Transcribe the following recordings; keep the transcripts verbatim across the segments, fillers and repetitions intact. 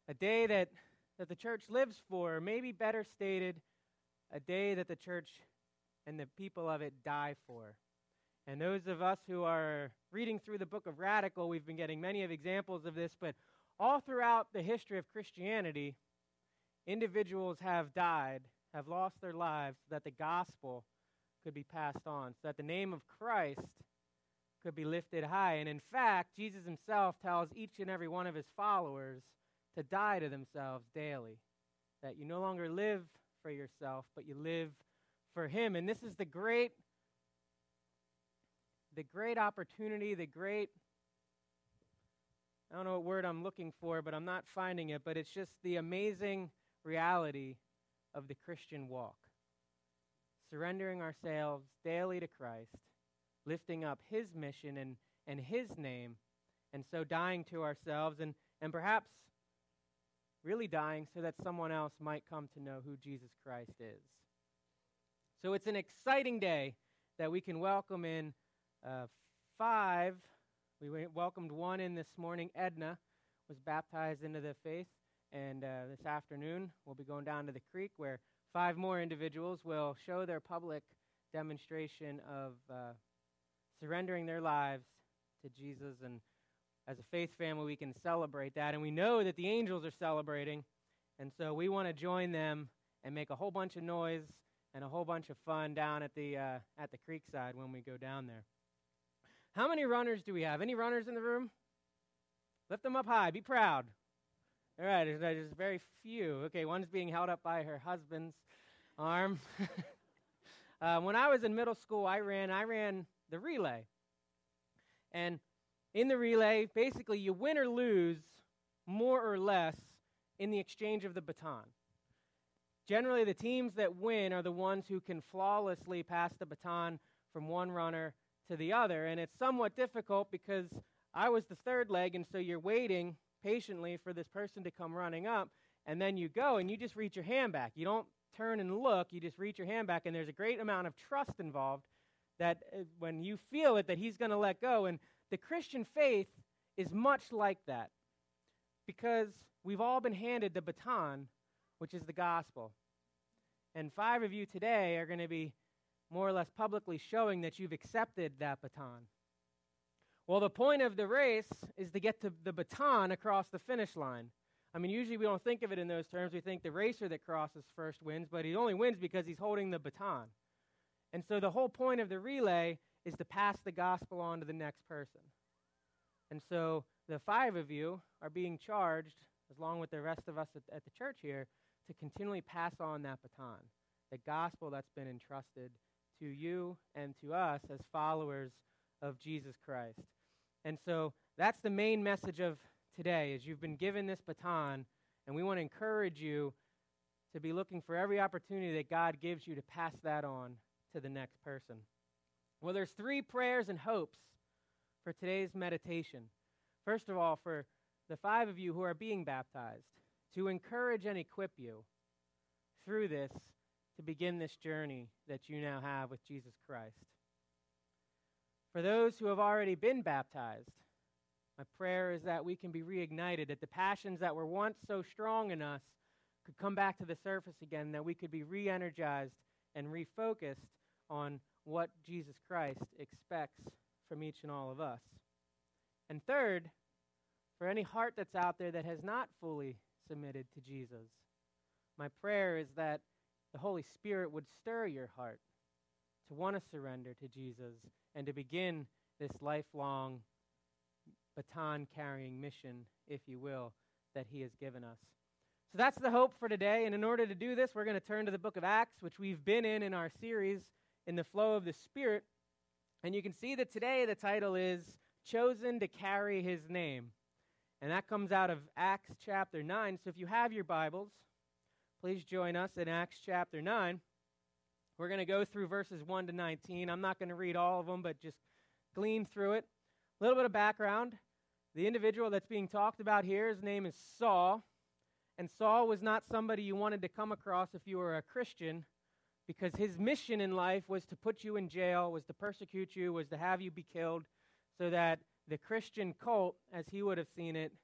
a day that, that the church lives for, or maybe better stated, a day that the church and the people of it die for. And those of us who are reading through the book of Radical, we've been getting many of examples of this, but all throughout the history of Christianity, individuals have died, have lost their lives, so that the gospel could be passed on, so that the name of Christ could be lifted high. And in fact, Jesus himself tells each and every one of his followers to die to themselves daily, that you no longer live for yourself, but you live for him. And this is the great the great opportunity, the great, I don't know what word I'm looking for, but I'm not finding it, but it's just the amazing reality of the Christian walk. Surrendering ourselves daily to Christ, lifting up his mission and, and his name, and so dying to ourselves, and, and perhaps really dying so that someone else might come to know who Jesus Christ is. So it's an exciting day that we can welcome in uh, five. We welcomed one in this morning. Edna was baptized into the faith, and uh, this afternoon we'll be going down to the creek where five more individuals will show their public demonstration of uh, surrendering their lives to Jesus. And as a faith family, we can celebrate that. And we know that the angels are celebrating, and so we want to join them and make a whole bunch of noise and a whole bunch of fun down at the uh, at the creek side when we go down there. How many runners do we have? Any runners in the room? Lift them up high. Be proud. All right, there's, there's very few. Okay, one's being held up by her husband's arm. uh, when I was in middle school, I ran. I ran the relay, and in the relay, basically, you win or lose more or less in the exchange of the baton. Generally, the teams that win are the ones who can flawlessly pass the baton from one runner to the other, and it's somewhat difficult because I was the third leg, and so you're waiting patiently for this person to come running up, and then you go, and you just reach your hand back. You don't turn and look, you just reach your hand back, and there's a great amount of trust involved that uh, when you feel it, that he's going to let go. And the Christian faith is much like that because we've all been handed the baton, which is the gospel. And five of you today are going to be more or less publicly showing that you've accepted that baton. Well, the point of the race is to get to the baton across the finish line. I mean, usually we don't think of it in those terms. We think the racer that crosses first wins, but he only wins because he's holding the baton. And so the whole point of the relay is to pass the gospel on to the next person. And so the five of you are being charged, along with the rest of us at, at the church here, to continually pass on that baton, the gospel that's been entrusted to you and to us as followers of Jesus Christ. And so that's the main message of today, is you've been given this baton, and we want to encourage you to be looking for every opportunity that God gives you to pass that on to the next person. Well, there's three prayers and hopes for today's meditation. First of all, for the five of you who are being baptized, to encourage and equip you through this to begin this journey that you now have with Jesus Christ. For those who have already been baptized, my prayer is that we can be reignited, that the passions that were once so strong in us could come back to the surface again, that we could be re-energized and refocused on what Jesus Christ expects from each and all of us. And third, for any heart that's out there that has not fully submitted to Jesus, my prayer is that the Holy Spirit would stir your heart to want to surrender to Jesus and to begin this lifelong baton-carrying mission, if you will, that he has given us. So that's the hope for today, and in order to do this, we're going to turn to the book of Acts, which we've been in in our series, In the Flow of the Spirit, and you can see that today the title is Chosen to Carry His Name, and that comes out of Acts chapter nine. So if you have your Bibles, please join us in Acts chapter nine. We're going to go through verses one to nineteen. I'm not going to read all of them, but just glean through it. A little bit of background. The individual that's being talked about here, his name is Saul. And Saul was not somebody you wanted to come across if you were a Christian, because his mission in life was to put you in jail, was to persecute you, was to have you be killed, so that the Christian cult, as he would have seen it,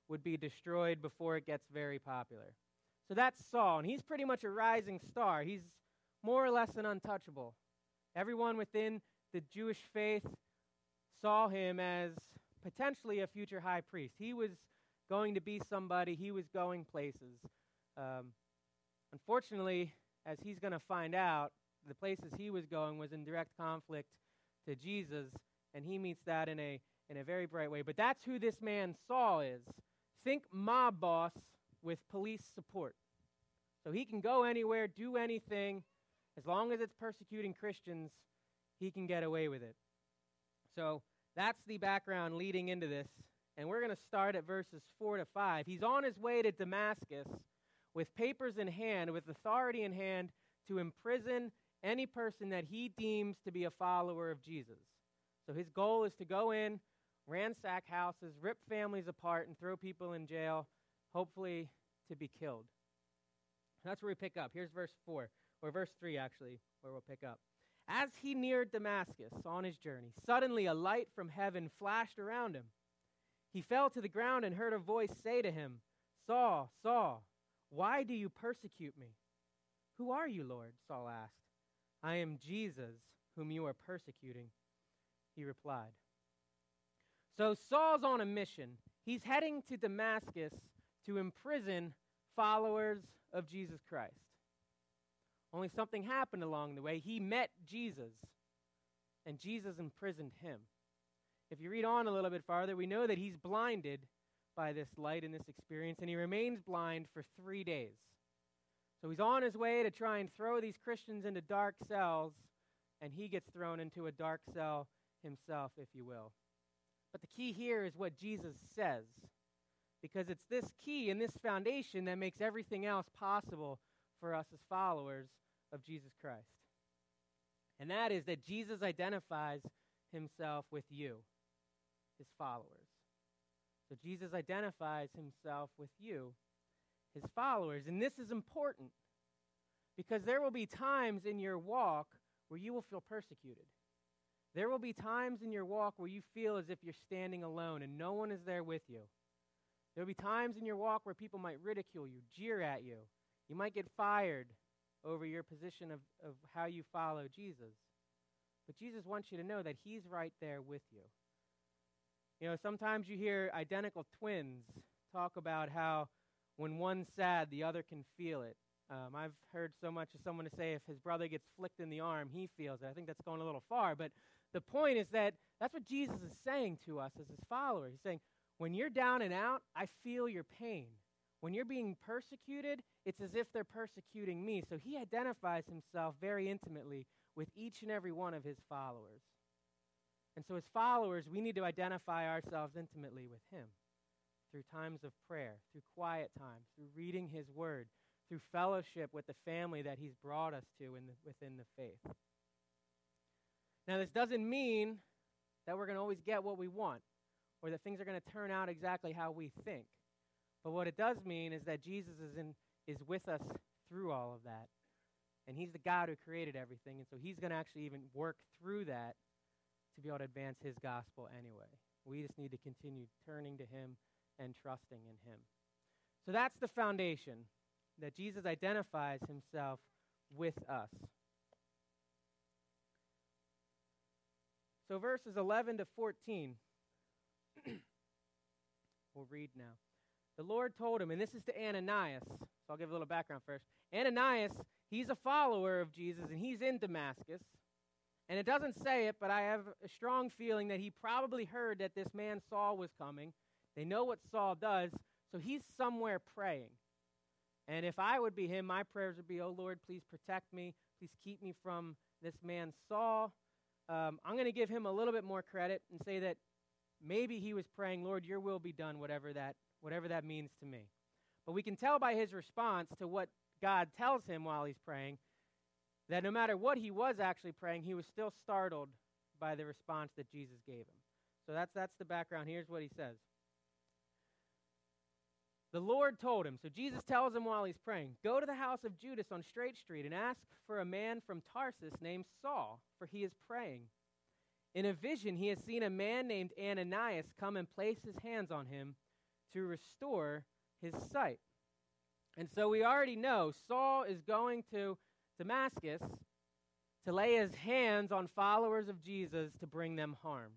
would be destroyed before it gets very popular. So that's Saul, and he's pretty much a rising star. He's more or less an untouchable. Everyone within the Jewish faith saw him as potentially a future high priest. He was going to be somebody. He was going places. Um, unfortunately, as he's going to find out, the places he was going was in direct conflict to Jesus, and he meets that in a in a very bright way. But that's who this man Saul is. Think mob boss with police support. So he can go anywhere, do anything. As long as it's persecuting Christians, he can get away with it. So that's the background leading into this. And we're going to start at verses four to five. He's on his way to Damascus with papers in hand, with authority in hand, to imprison any person that he deems to be a follower of Jesus. So his goal is to go in, ransack houses, rip families apart, and throw people in jail, hopefully to be killed. That's where we pick up. Here's verse four, or verse three, actually, where we'll pick up. As he neared Damascus on his journey, suddenly a light from heaven flashed around him. He fell to the ground and heard a voice say to him, "Saul, Saul, why do you persecute me?" "Who are you, Lord?" Saul asked. "I am Jesus, whom you are persecuting," he replied. So Saul's on a mission. He's heading to Damascus to imprison followers of Jesus Christ. Only something happened along the way. He met Jesus, and Jesus imprisoned him. If you read on a little bit farther, we know that he's blinded by this light and this experience, and he remains blind for three days. So he's on his way to try and throw these Christians into dark cells, and he gets thrown into a dark cell himself, if you will. But the key here is what Jesus says, because it's this key and this foundation that makes everything else possible for us as followers of Jesus Christ. And that is that Jesus identifies himself with you, his followers. So Jesus identifies himself with you, his followers. And this is important because there will be times in your walk where you will feel persecuted. There will be times in your walk where you feel as if you're standing alone and no one is there with you. There will be times in your walk where people might ridicule you, jeer at you. You might get fired over your position of, of how you follow Jesus. But Jesus wants you to know that he's right there with you. You know, sometimes you hear identical twins talk about how when one's sad, the other can feel it. Um, I've heard so much of someone to say if his brother gets flicked in the arm, he feels it. I think that's going a little far. But the point is that that's what Jesus is saying to us as his follower. He's saying, when you're down and out, I feel your pain. When you're being persecuted, it's as if they're persecuting me. So he identifies himself very intimately with each and every one of his followers. And so as followers, we need to identify ourselves intimately with him through times of prayer, through quiet times, through reading his word, through fellowship with the family that he's brought us to in the, within the faith. Now, this doesn't mean that we're going to always get what we want or that things are going to turn out exactly how we think. But what it does mean is that Jesus is in, is with us through all of that. And he's the God who created everything, and so he's going to actually even work through that to be able to advance his gospel anyway. We just need to continue turning to him and trusting in him. So that's the foundation, that Jesus identifies himself with us. So verses eleven to fourteen, we'll read now. The Lord told him, and this is to Ananias, so I'll give a little background first. Ananias, he's a follower of Jesus, and he's in Damascus. And it doesn't say it, but I have a strong feeling that he probably heard that this man Saul was coming. They know what Saul does, so he's somewhere praying. And if I would be him, my prayers would be, oh Lord, please protect me. Please keep me from this man Saul. Um, I'm going to give him a little bit more credit and say that maybe he was praying, Lord, your will be done, whatever that, whatever that means to me. But we can tell by his response to what God tells him while he's praying that no matter what he was actually praying, he was still startled by the response that Jesus gave him. So that's that's the background. Here's what he says. The Lord told him, so Jesus tells him while he's praying, go to the house of Judas on Straight Street and ask for a man from Tarsus named Saul, for he is praying. In a vision, he has seen a man named Ananias come and place his hands on him to restore his sight. And so we already know Saul is going to Damascus to lay his hands on followers of Jesus to bring them harm.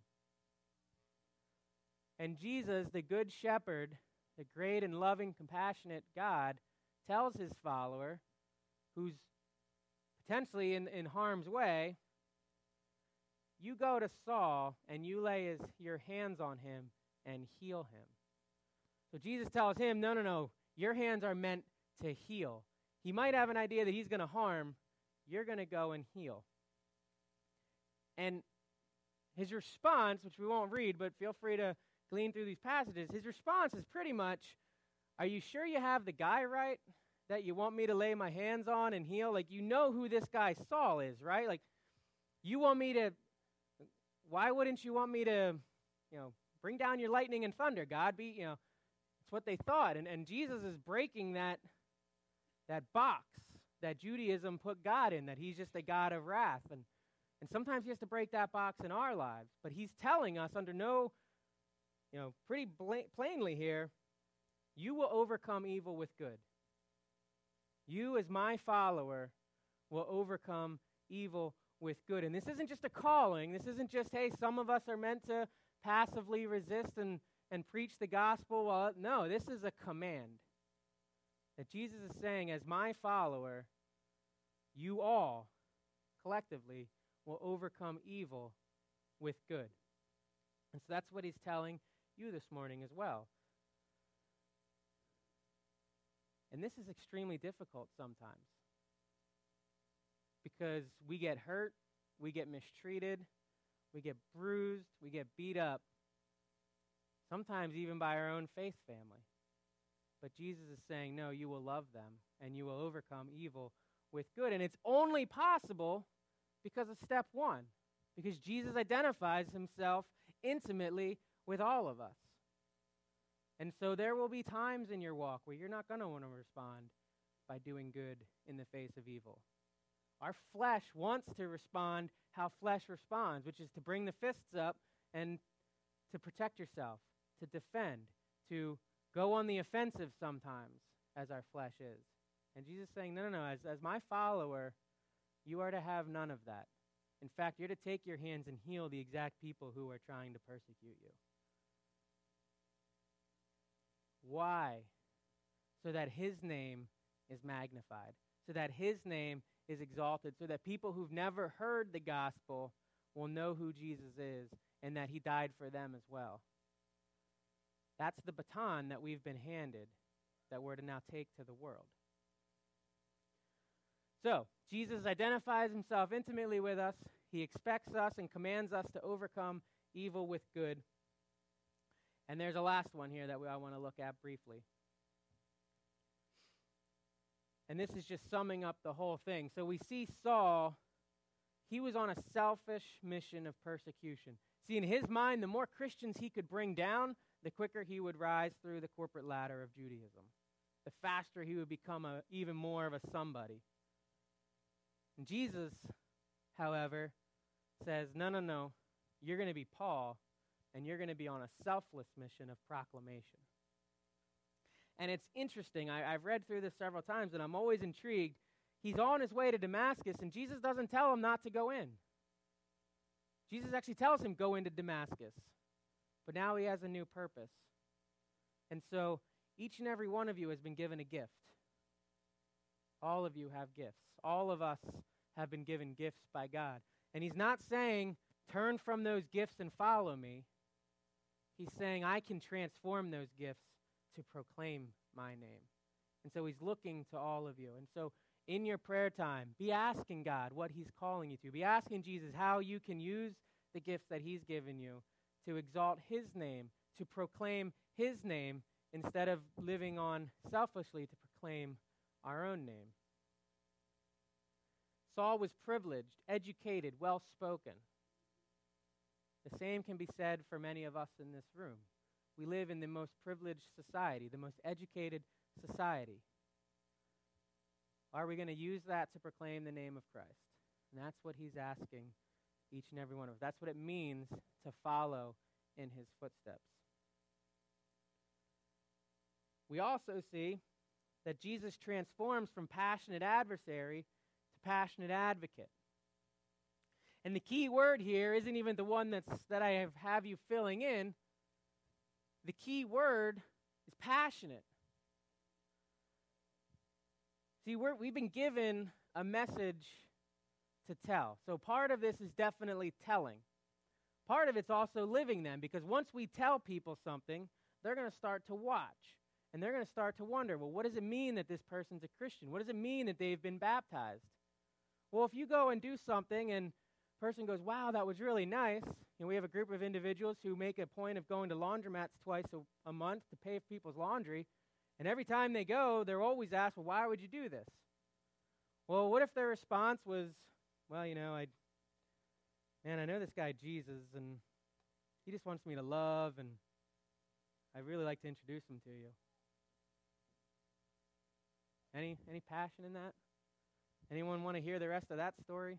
And Jesus, the good shepherd, the great and loving, compassionate God, tells his follower, who's potentially in, in harm's way, you go to Saul and you lay his, your hands on him and heal him. So Jesus tells him, no, no, no, your hands are meant to heal. He might have an idea that he's going to harm. You're going to go and heal. And his response, which we won't read, but feel free to glean through these passages, his response is pretty much, are you sure you have the guy right that you want me to lay my hands on and heal? Like, you know who this guy Saul is, right? Like, you want me to, why wouldn't you want me to, you know, bring down your lightning and thunder, God? Be, you know, it's what they thought. And, and Jesus is breaking that, that box that Judaism put God in, that he's just a God of wrath. And, and sometimes he has to break that box in our lives. But he's telling us under no, you know, pretty bla- plainly here, you will overcome evil with good. You, as my follower, will overcome evil with good. And this isn't just a calling. This isn't just, hey, some of us are meant to passively resist and, and preach the gospel. Well, no, this is a command that Jesus is saying, as my follower, you all, collectively, will overcome evil with good. And so that's what he's telling you this morning as well. And this is extremely difficult sometimes because we get hurt, we get mistreated, we get bruised, we get beat up, sometimes even by our own faith family. But Jesus is saying, no, you will love them and you will overcome evil with good. And it's only possible because of step one, because Jesus identifies himself intimately with all of us. And so there will be times in your walk where you're not going to want to respond by doing good in the face of evil. Our flesh wants to respond how flesh responds, which is to bring the fists up and to protect yourself, to defend, to go on the offensive sometimes, as our flesh is. And Jesus is saying, no, no, no, as, as my follower, you are to have none of that. In fact, you're to take your hands and heal the exact people who are trying to persecute you. Why? So that his name is magnified, so that his name is exalted, so that people who've never heard the gospel will know who Jesus is and that he died for them as well. That's the baton that we've been handed that we're to now take to the world. So, Jesus identifies himself intimately with us. He expects us and commands us to overcome evil with good. And there's a last one here that we, I want to look at briefly. And this is just summing up the whole thing. So we see Saul, he was on a selfish mission of persecution. See, in his mind, the more Christians he could bring down, the quicker he would rise through the corporate ladder of Judaism. The faster he would become a, even more of a somebody. And Jesus, however, says, no, no, no, you're going to be Paul, and you're going to be on a selfless mission of proclamation. And it's interesting. I, I've read through this several times, and I'm always intrigued. He's on his way to Damascus, and Jesus doesn't tell him not to go in. Jesus actually tells him, go into Damascus. But now he has a new purpose. And so each and every one of you has been given a gift. All of you have gifts. All of us have been given gifts by God. And he's not saying, turn from those gifts and follow me. He's saying, I can transform those gifts to proclaim my name. And so he's looking to all of you. And so in your prayer time, be asking God what he's calling you to. Be asking Jesus how you can use the gifts that he's given you to exalt his name, to proclaim his name, instead of living on selfishly to proclaim our own name. Saul was privileged, educated, well-spoken. The same can be said for many of us in this room. We live in the most privileged society, the most educated society. Are we going to use that to proclaim the name of Christ? And that's what he's asking each and every one of us. That's what it means to follow in his footsteps. we also see that Jesus transforms from passionate adversary to passionate advocate. And the key word here isn't even the one that's, that I have, have you filling in. The key word is passionate. See, we're, we've been given a message to tell. So part of this is definitely telling. Part of it's also living them, because once we tell people something, they're going to start to watch. And they're going to start to wonder, well, what does it mean that this person's a Christian? What does it mean that they've been baptized? Well, if you go and do something and a person goes, wow, that was really nice. And we have a group of individuals who make a point of going to laundromats twice a, a month to pay for people's laundry. And every time they go, they're always asked, well, why would you do this? Well, what if their response was, well, you know, I, man, I know this guy Jesus, and he just wants me to love, and I'd really like to introduce him to you. Any any passion in that? Anyone want to hear the rest of that story?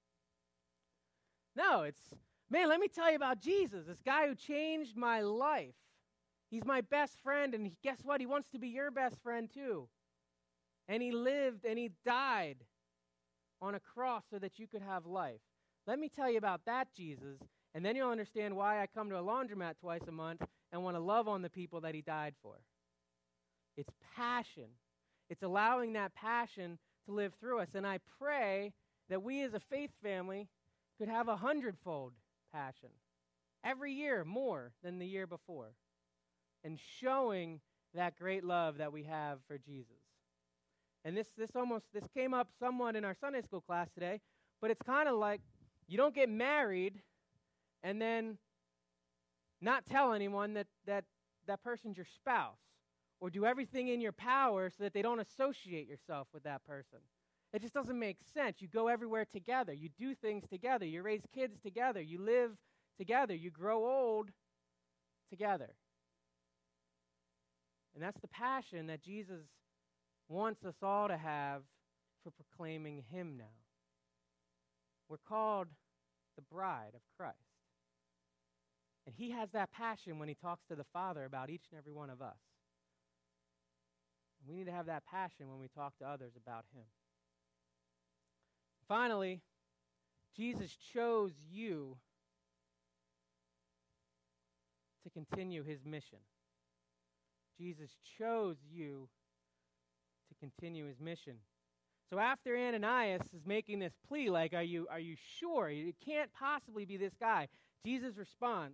No, it's, man, let me tell you about Jesus, this guy who changed my life. He's my best friend, and he, guess what? He wants to be your best friend too. And he lived and he died on a cross so that you could have life. Let me tell you about that Jesus, and then you'll understand why I come to a laundromat twice a month and want to love on the people that he died for. It's passion. It's allowing that passion to live through us. And I pray that we as a faith family could have a hundredfold passion. Every year more than the year before. And showing that great love that we have for Jesus. And this this almost, this came up somewhat in our Sunday school class today, but it's kind of like you don't get married and then not tell anyone that, that that person's your spouse, or do everything in your power so that they don't associate yourself with that person. It just doesn't make sense. You go everywhere together. You do things together. You raise kids together. You live together. You grow old together. And that's the passion that Jesus wants us all to have for proclaiming him now. We're called the bride of Christ. And he has that passion when he talks to the Father about each and every one of us. And we need to have that passion when we talk to others about him. Finally, Jesus chose you to continue his mission. Jesus chose you to continue his mission. So after Ananias is making this plea, like, are you, are you sure? It can't possibly be this guy. Jesus' response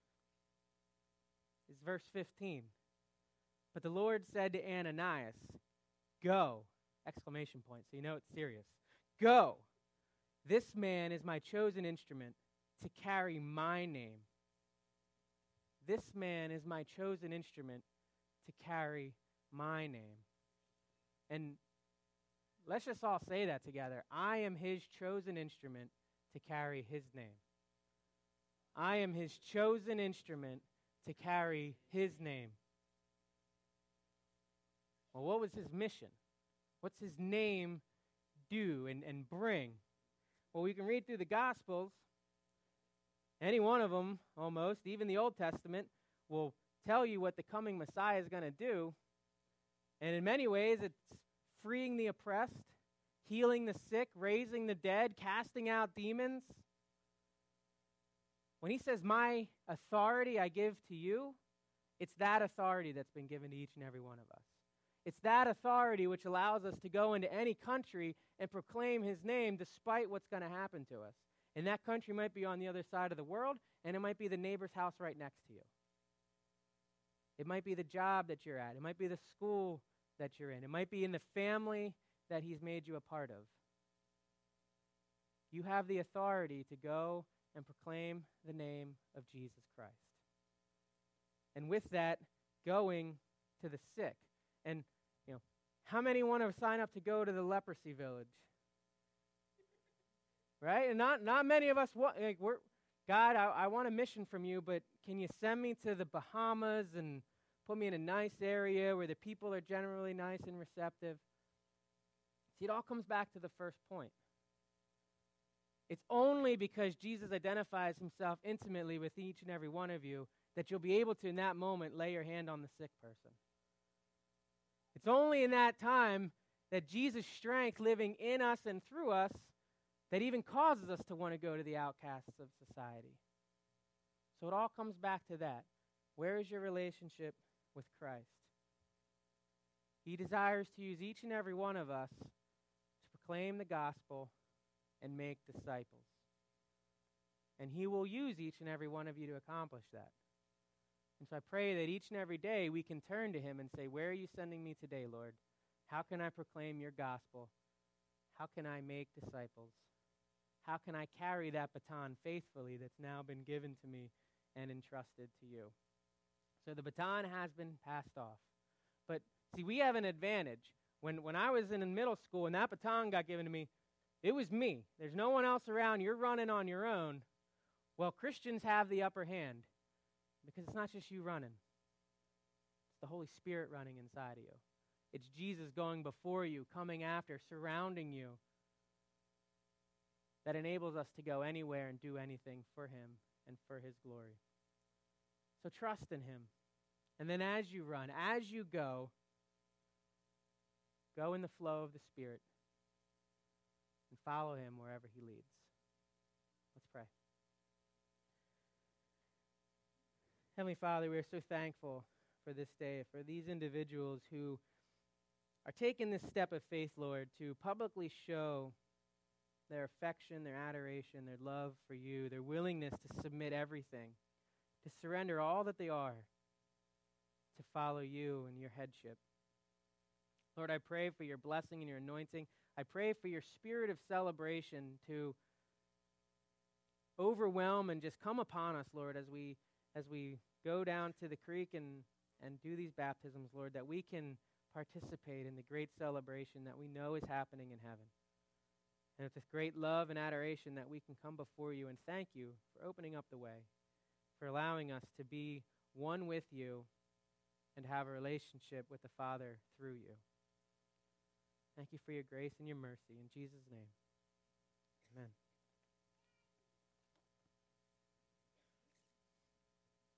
is verse fifteen. But the Lord said to Ananias, go, exclamation point, so you know it's serious. Go, this man is my chosen instrument to carry my name. This man is my chosen instrument to carry my name. And let's just all say that together. I am his chosen instrument to carry his name. I am his chosen instrument to carry his name. Well, what was his mission? What's his name do and, and bring? Well, we can read through the Gospels. Any one of them, almost, even the Old Testament, will tell you what the coming Messiah is going to do. And in many ways, it's freeing the oppressed, healing the sick, raising the dead, casting out demons. When he says, my authority I give to you, it's that authority that's been given to each and every one of us. It's that authority which allows us to go into any country and proclaim his name despite what's going to happen to us. And that country might be on the other side of the world, and it might be the neighbor's house right next to you. It might be the job that you're at. It might be the school that you're in. It might be in the family that he's made you a part of. You have the authority to go and proclaim the name of Jesus Christ. And with that, going to the sick. And, you know, how many want to sign up to go to the leprosy village? Right? And not not many of us want, like, we're, God, I, I want a mission from you, but can you send me to the Bahamas and put me in a nice area where the people are generally nice and receptive? See, it all comes back to the first point. It's only because Jesus identifies himself intimately with each and every one of you that you'll be able to, in that moment, lay your hand on the sick person. It's only in that time that Jesus' strength living in us and through us that even causes us to want to go to the outcasts of society. So it all comes back to that. Where is your relationship with Christ? He desires to use each and every one of us to proclaim the gospel and make disciples. And he will use each and every one of you to accomplish that. And so I pray that each and every day we can turn to him and say, where are you sending me today, Lord? How can I proclaim your gospel? How can I make disciples? How can I carry that baton faithfully that's now been given to me and entrusted to you? So the baton has been passed off. But see, we have an advantage. When, when I was in middle school and that baton got given to me, it was me. There's no one else around. You're running on your own. Well, Christians have the upper hand because it's not just you running. It's the Holy Spirit running inside of you. It's Jesus going before you, coming after, surrounding you, that enables us to go anywhere and do anything for him and for his glory. So trust in him. And then as you run, as you go, go in the flow of the Spirit and follow him wherever he leads. Let's pray. Heavenly Father, we are so thankful for this day, for these individuals who are taking this step of faith, Lord, to publicly show their affection, their adoration, their love for you, their willingness to submit everything, to surrender all that they are, to follow you and your headship. Lord, I pray for your blessing and your anointing. I pray for your spirit of celebration to overwhelm and just come upon us, Lord, as we as we go down to the creek and, and do these baptisms, Lord, that we can participate in the great celebration that we know is happening in heaven. And it's with great love and adoration that we can come before you and thank you for opening up the way, for allowing us to be one with you and have a relationship with the Father through you. Thank you for your grace and your mercy. In Jesus' name, amen.